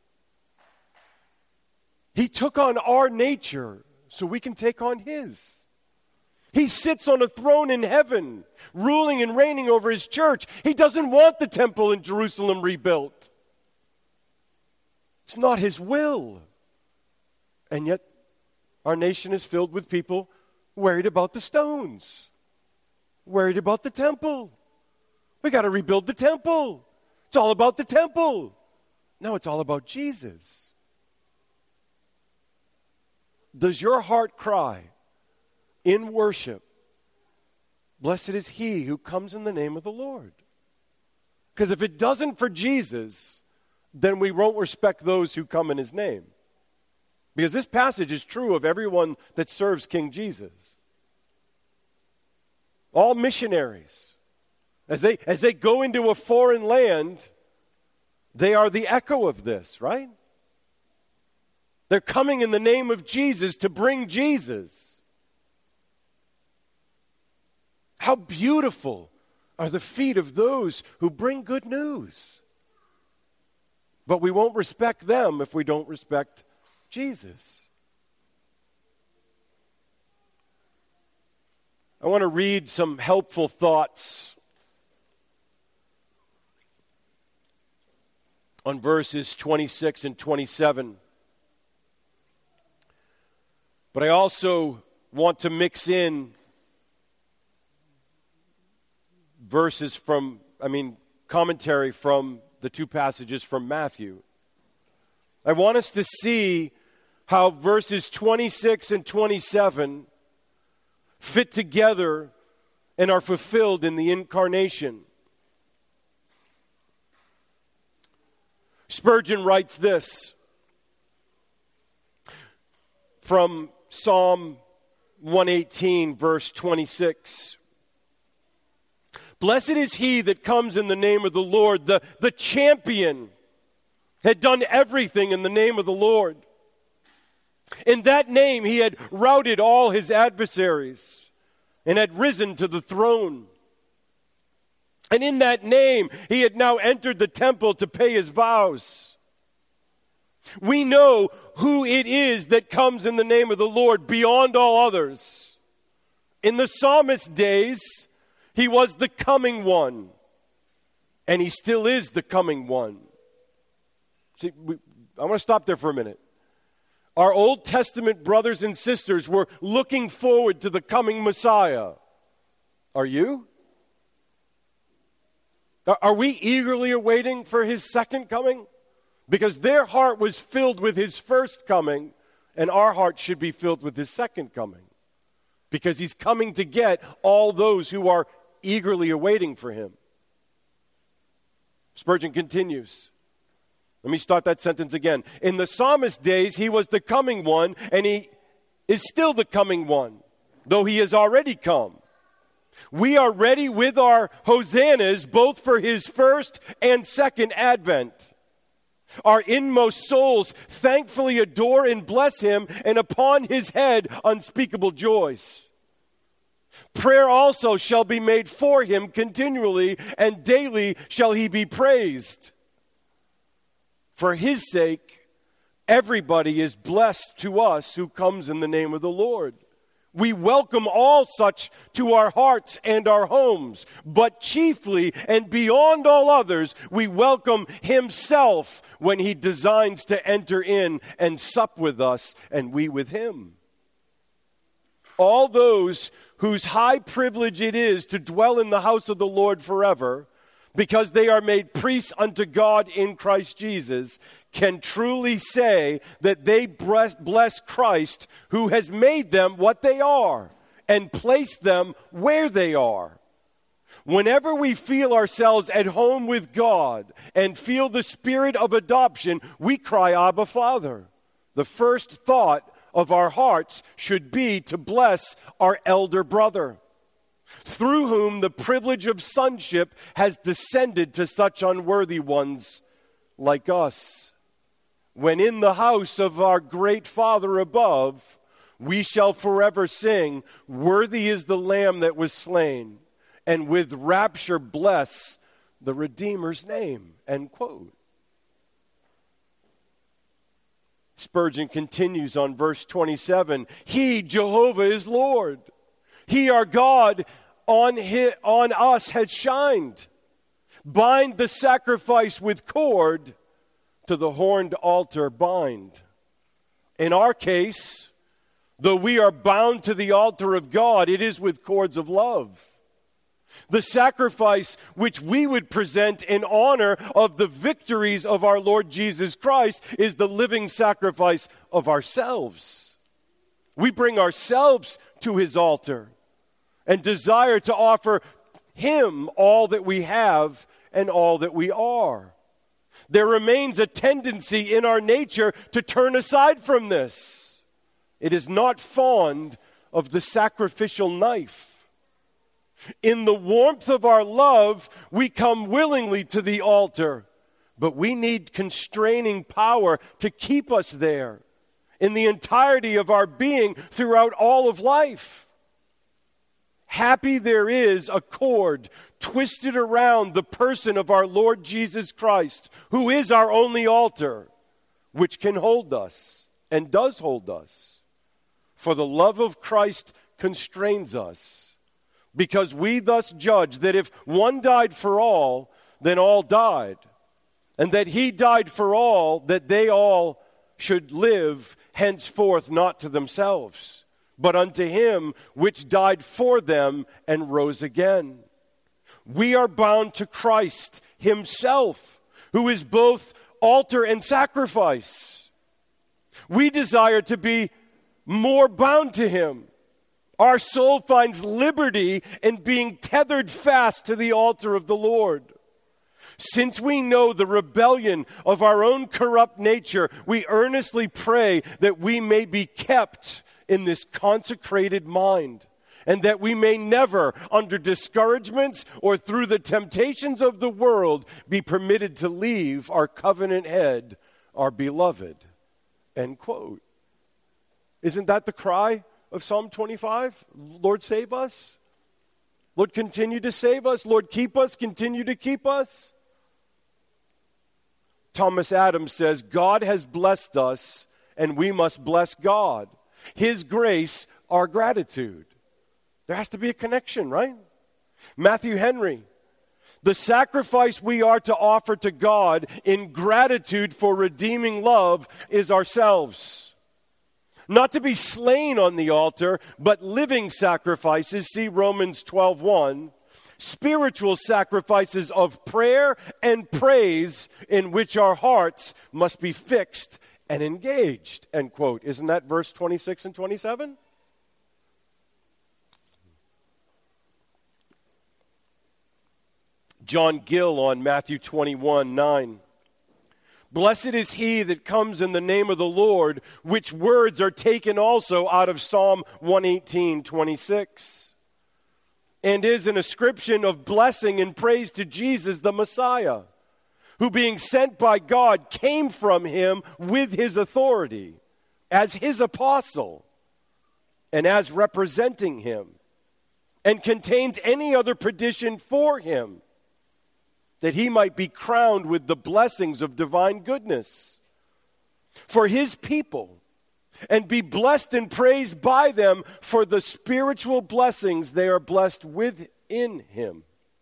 He took on our nature so we can take on his. He sits on a throne in heaven, ruling and reigning over his church. He doesn't want the temple in Jerusalem rebuilt. It's not his will. And yet, our nation is filled with people worried about the stones, worried about the temple. We got to rebuild the temple. It's all about the temple. No, it's all about Jesus. Does your heart cry in worship, blessed is he who comes in the name of the Lord? Because if it doesn't for Jesus, then we won't respect those who come in his name. Because this passage is true of everyone that serves King Jesus. All missionaries, as they, as they go into a foreign land, they are the echo of this, right? They're coming in the name of Jesus to bring Jesus. How beautiful are the feet of those who bring good news. But we won't respect them if we don't respect Jesus. I want to read some helpful thoughts on verses twenty-six and twenty-seven. But I also want to mix in verses from, I mean, commentary from the two passages from Matthew. I want us to see how verses twenty-six and twenty-seven fit together and are fulfilled in the incarnation. Spurgeon writes this from Psalm one eighteen, verse twenty-six. Blessed is he that comes in the name of the Lord. The, the champion had done everything in the name of the Lord. In that name he had routed all his adversaries and had risen to the throne. And in that name he had now entered the temple to pay his vows. We know who it is that comes in the name of the Lord beyond all others. In the psalmist's days, he was the coming one, and he still is the coming one. See, we, I want to stop there for a minute. Our Old Testament brothers and sisters were looking forward to the coming Messiah. Are you? Are we eagerly awaiting for his second coming? Because their heart was filled with his first coming, and our heart should be filled with his second coming. Because he's coming to get all those who are eagerly awaiting for him. Spurgeon continues. Let me start that sentence again. In the psalmist's days, he was the coming one, and he is still the coming one, though he has already come. We are ready with our hosannas, both for his first and second advent. Our inmost souls thankfully adore and bless him, and upon his head unspeakable joys. Prayer also shall be made for him continually, and daily shall he be praised. For his sake, everybody is blessed to us who comes in the name of the Lord. We welcome all such to our hearts and our homes, but chiefly and beyond all others, we welcome himself when he designs to enter in and sup with us and we with him. All those whose high privilege it is to dwell in the house of the Lord forever, because they are made priests unto God in Christ Jesus, can truly say that they bless Christ, who has made them what they are and placed them where they are. Whenever we feel ourselves at home with God and feel the spirit of adoption, we cry, Abba, Father. The first thought of our hearts should be to bless our elder brother, through whom the privilege of sonship has descended to such unworthy ones like us. When in the house of our great Father above, we shall forever sing, worthy is the Lamb that was slain, and with rapture bless the Redeemer's name. End quote. Spurgeon continues on verse twenty-seven. He, Jehovah, is Lord. He, our God, on, his, on us has shined. Bind the sacrifice with cord, to the horned altar bind. In our case, though we are bound to the altar of God, it is with cords of love. The sacrifice which we would present in honor of the victories of our Lord Jesus Christ is the living sacrifice of ourselves. We bring ourselves to his altar and desire to offer him all that we have and all that we are. There remains a tendency in our nature to turn aside from this. It is not fond of the sacrificial knife. In the warmth of our love, we come willingly to the altar, but we need constraining power to keep us there in the entirety of our being throughout all of life. Happy there is a cord twisted around the person of our Lord Jesus Christ, who is our only altar, which can hold us and does hold us. For the love of Christ constrains us, because we thus judge that if one died for all, then all died, and that he died for all, that they all should live henceforth not to themselves, but unto him which died for them and rose again. We are bound to Christ himself, who is both altar and sacrifice. We desire to be more bound to him. Our soul finds liberty in being tethered fast to the altar of the Lord. Since we know the rebellion of our own corrupt nature, we earnestly pray that we may be kept in this consecrated mind, and that we may never, under discouragements or through the temptations of the world, be permitted to leave our covenant head, our beloved. End quote. Isn't that the cry of Psalm twenty-five? Lord, save us. Lord, continue to save us. Lord, keep us. Continue to keep us. Thomas Adams says, God has blessed us, and we must bless God. His grace, our gratitude. There has to be a connection, right? Matthew Henry, the sacrifice we are to offer to God in gratitude for redeeming love is ourselves. Not to be slain on the altar, but living sacrifices, see Romans twelve one, spiritual sacrifices of prayer and praise in which our hearts must be fixed and engaged, end quote. Isn't that verse twenty-six and twenty-seven? John Gill on Matthew twenty-one nine. Blessed is he that comes in the name of the Lord, which words are taken also out of Psalm one eighteen, twenty-six, and is an ascription of blessing and praise to Jesus the Messiah, who being sent by God came from him with his authority as his apostle and as representing him, and contains any other petition for him, that he might be crowned with the blessings of divine goodness for his people, and be blessed and praised by them for the spiritual blessings they are blessed within him.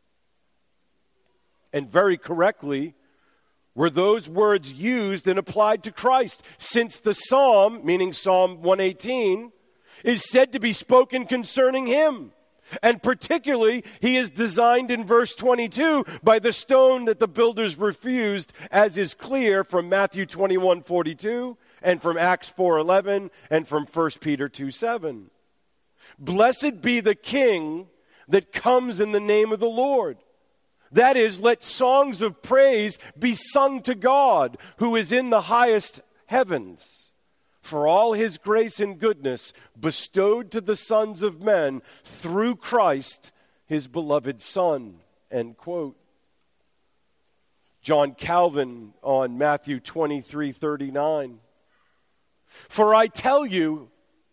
And very correctly were those words used and applied to Christ, since the psalm, meaning Psalm one eighteen, is said to be spoken concerning him. And particularly, he is designed in verse twenty-two by the stone that the builders refused, as is clear from Matthew twenty-one forty-two and from Acts four eleven and from First Peter two seven. Blessed be the King that comes in the name of the Lord. That is, let songs of praise be sung to God, who is in the highest heavens, for all his grace and goodness bestowed to the sons of men through Christ, his beloved Son. End quote. John Calvin on Matthew twenty-three thirty-nine. For I tell you,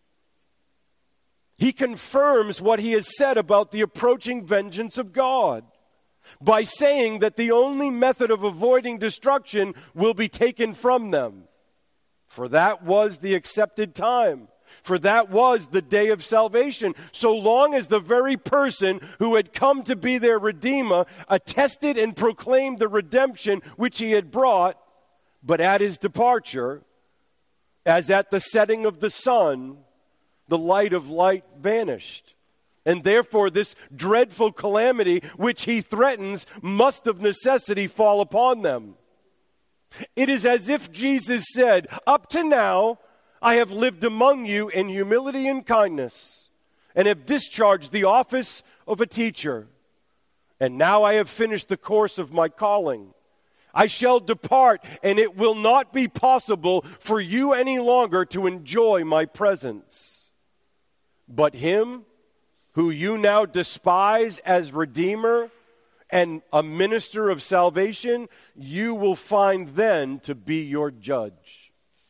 he confirms what he has said about the approaching vengeance of God by saying that the only method of avoiding destruction will be taken from them. For that was the accepted time. For that was the day of salvation. So long as the very person who had come to be their Redeemer attested and proclaimed the redemption which he had brought, but at his departure, as at the setting of the sun, the light of light vanished. And therefore this dreadful calamity which he threatens must of necessity fall upon them. It is as if Jesus said, up to now, I have lived among you in humility and kindness, and have discharged the office of a teacher. And now I have finished the course of my calling. I shall depart, and it will not be possible for you any longer to enjoy my presence. But him who you now despise as Redeemer and a minister of salvation, you will find then to be your judge.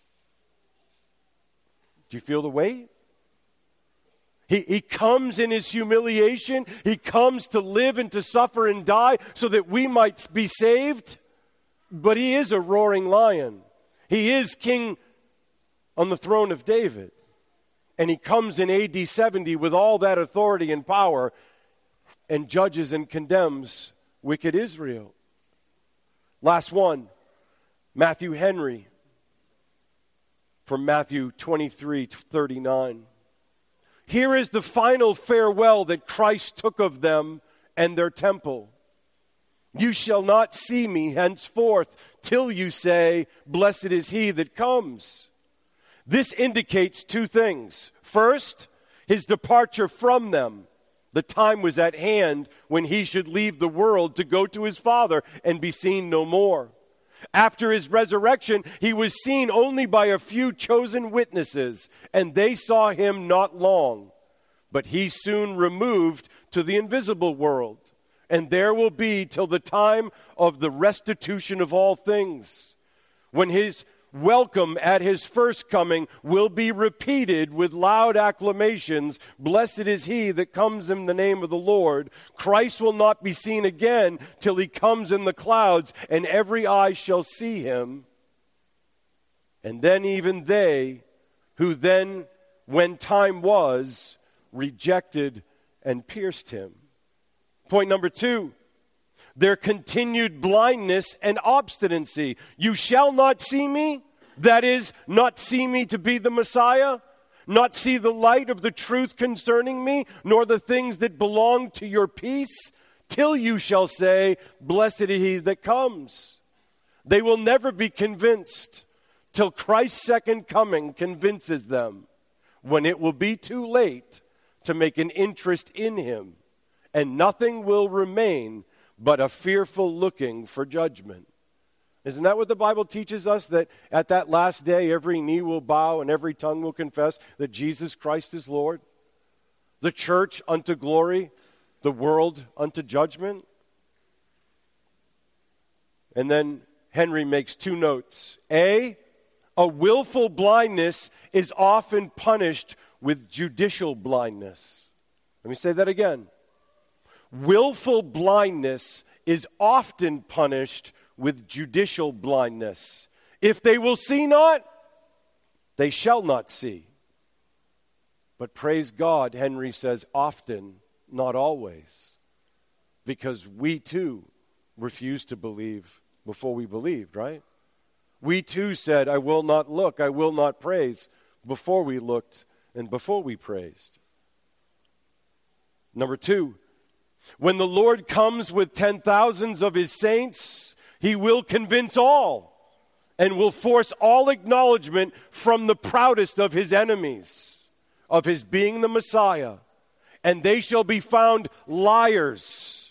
Do you feel the weight? He, he comes in his humiliation. He comes to live and to suffer and die so that we might be saved. But he is a roaring lion. He is king on the throne of David. And he comes in A D seventy with all that authority and power and judges and condemns wicked Israel. Last one, Matthew Henry from Matthew twenty-three thirty-nine. Here is the final farewell that Christ took of them and their temple. You shall not see me henceforth till you say, blessed is he that comes. This indicates two things. First, his departure from them. The time was at hand when he should leave the world to go to his Father and be seen no more. After his resurrection, he was seen only by a few chosen witnesses, and they saw him not long. But he soon removed to the invisible world, and there will be till the time of the restitution of all things, when his welcome at his first coming will be repeated with loud acclamations. Blessed is he that comes in the name of the Lord. Christ will not be seen again till he comes in the clouds, and every eye shall see him. And then even they who then, when time was, rejected and pierced him. Point number two. Their continued blindness and obstinacy. You shall not see me, that is, not see me to be the Messiah, not see the light of the truth concerning me, nor the things that belong to your peace, till you shall say, blessed is he that comes. They will never be convinced till Christ's second coming convinces them, when it will be too late to make an interest in him, and nothing will remain but a fearful looking for judgment. Isn't that what the Bible teaches us? That at that last day, every knee will bow and every tongue will confess that Jesus Christ is Lord? The church unto glory, the world unto judgment? And then Henry makes two notes. A, a willful blindness is often punished with judicial blindness. Let me say that again. Willful blindness is often punished with judicial blindness. If they will see not, they shall not see. But praise God, Henry says, often, not always. Because we too refused to believe before we believed, right? We too said, I will not look, I will not praise, before we looked and before we praised. Number two, when the Lord comes with ten thousands of his saints, he will convince all and will force all acknowledgement from the proudest of his enemies of his being the Messiah, and they shall be found liars.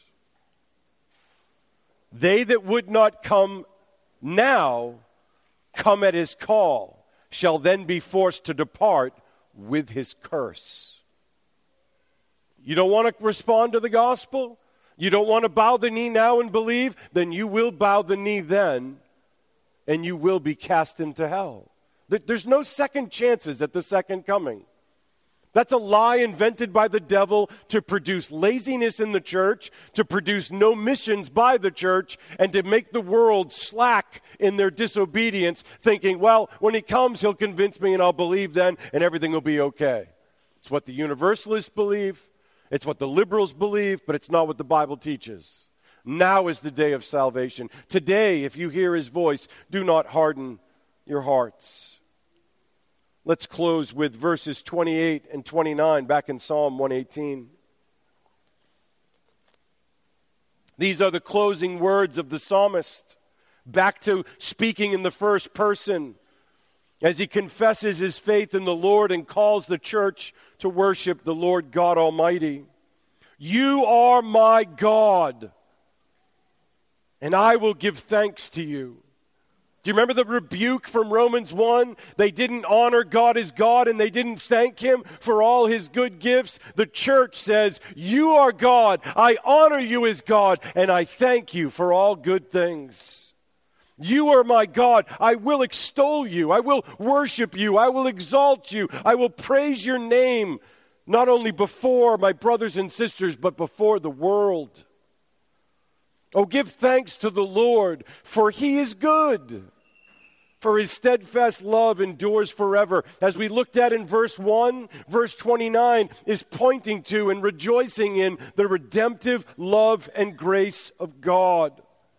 They that would not come now come at his call, shall then be forced to depart with his curse. You don't want to respond to the gospel? You don't want to bow the knee now and believe? Then you will bow the knee then, and you will be cast into hell. There's no second chances at the second coming. That's a lie invented by the devil to produce laziness in the church, to produce no missions by the church, and to make the world slack in their disobedience, thinking, well, when he comes, he'll convince me and I'll believe then, and everything will be okay. It's what the universalists believe. It's what the liberals believe, but it's not what the Bible teaches. Now is the day of salvation. Today, if you hear his voice, do not harden your hearts. Let's close with verses twenty-eight and twenty-nine back in Psalm one eighteen. These are the closing words of the psalmist, back to speaking in the first person as he confesses his faith in the Lord and calls the church to worship the Lord God Almighty. You are my God, and I will give thanks to you. Do you remember the rebuke from Romans one? They didn't honor God as God and they didn't thank him for all his good gifts. The church says, you are God, I honor you as God, and I thank you for all good things. You are my God, I will extol you, I will worship you, I will exalt you, I will praise your name, not only before my brothers and sisters, but before the world. Oh, give thanks to the Lord, for he is good. For his steadfast love endures forever. As we looked at in verse one, verse twenty-nine is pointing to and rejoicing in the redemptive love and grace of God.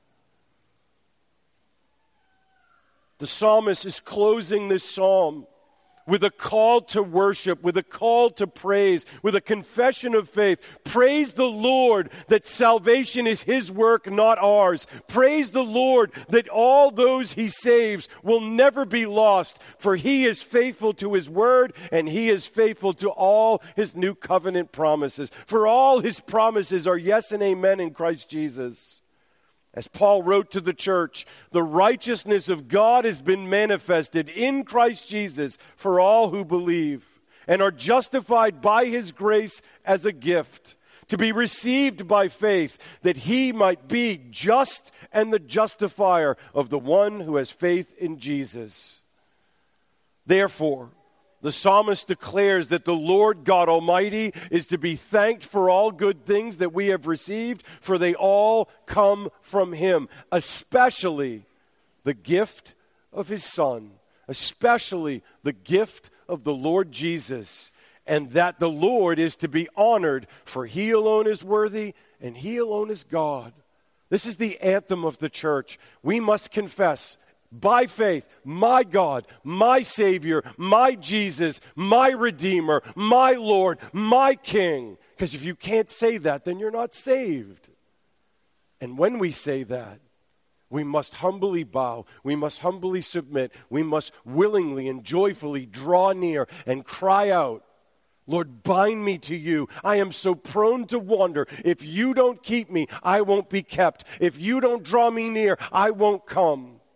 The psalmist is closing this psalm with a call to worship, with a call to praise, with a confession of faith. Praise the Lord that salvation is his work, not ours. Praise the Lord that all those he saves will never be lost, for he is faithful to his word and he is faithful to all his new covenant promises. For all his promises are yes and amen in Christ Jesus. As Paul wrote to the church, the righteousness of God has been manifested in Christ Jesus for all who believe and are justified by his grace as a gift, to be received by faith, that he might be just and the justifier of the one who has faith in Jesus. Therefore, the psalmist declares that the Lord God Almighty is to be thanked for all good things that we have received, for they all come from him, especially the gift of his Son, especially the gift of the Lord Jesus, and that the Lord is to be honored, for he alone is worthy and he alone is God. This is the anthem of the church. We must confess by faith, my God, my Savior, my Jesus, my Redeemer, my Lord, my King. Because if you can't say that, then you're not saved. And when we say that, we must humbly bow, we must humbly submit, we must willingly and joyfully draw near and cry out, Lord, bind me to you. I am so prone to wander. If you don't keep me, I won't be kept. If you don't draw me near, I won't come.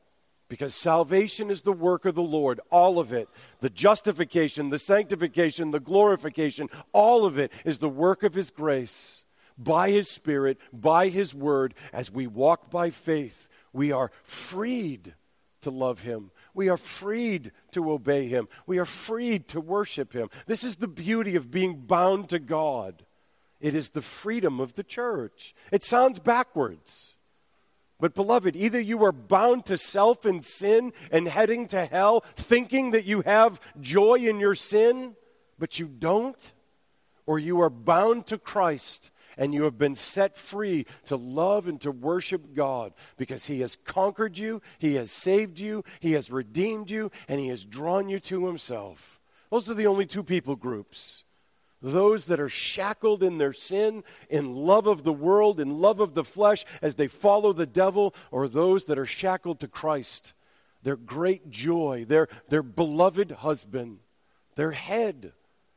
Because salvation is the work of the Lord, all of it. The justification, the sanctification, the glorification, all of it is the work of His grace. By His Spirit, by His Word, as we walk by faith, we are freed to love Him. We are freed to obey Him. We are freed to worship Him. This is the beauty of being bound to God. It is the freedom of the church. It sounds backwards. But beloved, either you are bound to self and sin and heading to hell, thinking that you have joy in your sin, but you don't, or you are bound to Christ and you have been set free to love and to worship God because He has conquered you, He has saved you, He has redeemed you, and He has drawn you to Himself. Those are the only two people groups. Those that are shackled in their sin, in love of the world, in love of the flesh, as they follow the devil, or those that are shackled to Christ, their great joy, their, their beloved husband, their head.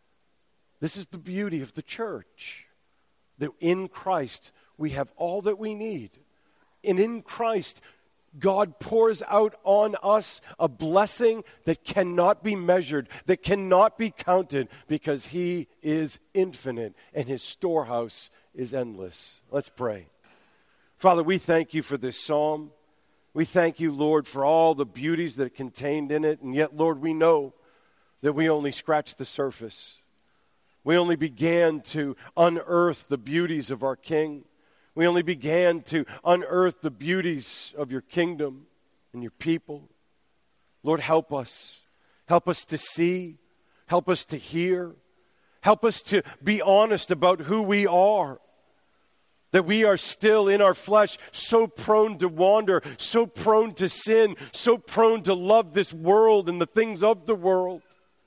This is the beauty of the church, that in Christ we have all that we need. And in Christ, God pours out on us a blessing that cannot be measured, that cannot be counted, because He is infinite and His storehouse is endless. Let's pray. Father, we thank You for this psalm. We thank You, Lord, for all the beauties that are contained in it. And yet, Lord, we know that we only scratched the surface. We only began to unearth the beauties of our King. We only began to unearth the beauties of Your kingdom and Your people. Lord, help us. Help us to see. Help us to hear. Help us to be honest about who we are. That we are still in our flesh so prone to wander, so prone to sin, so prone to love this world and the things of the world.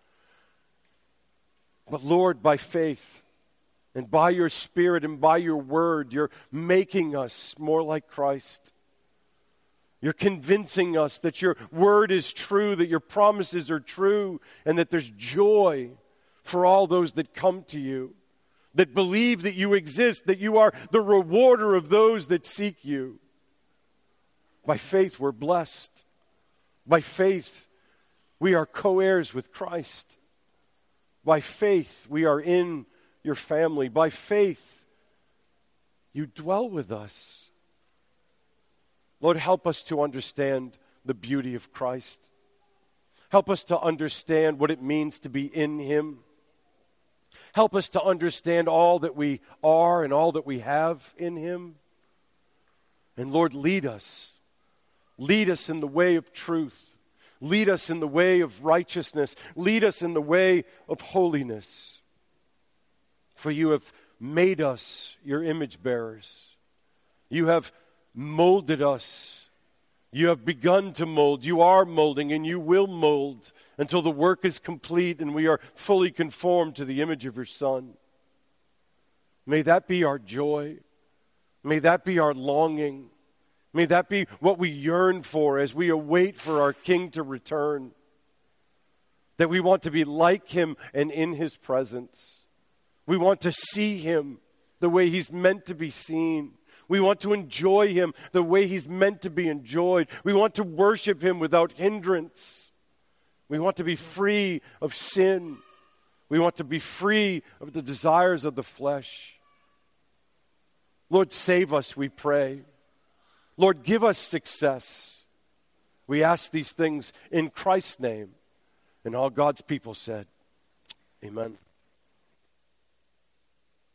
But Lord, by faith, and by Your Spirit and by Your Word, You're making us more like Christ. You're convincing us that Your Word is true, that Your promises are true, and that there's joy for all those that come to You, that believe that You exist, that You are the rewarder of those that seek You. By faith, we're blessed. By faith, we are co-heirs with Christ. By faith, we are in Your family. By faith, You dwell with us. Lord, help us to understand the beauty of Christ. Help us to understand what it means to be in Him. Help us to understand all that we are and all that we have in Him. And Lord, lead us. Lead us in the way of truth. Lead us in the way of righteousness. Lead us in the way of holiness. For You have made us Your image bearers. You have molded us. You have begun to mold. You are molding, and You will mold until the work is complete and we are fully conformed to the image of Your Son. May that be our joy. May that be our longing. May that be what we yearn for as we await for our King to return. That we want to be like Him and in His presence. We want to see Him the way He's meant to be seen. We want to enjoy Him the way He's meant to be enjoyed. We want to worship Him without hindrance. We want to be free of sin. We want to be free of the desires of the flesh. Lord, save us, we pray. Lord, give us success. We ask these things in Christ's name. And all God's people said, amen.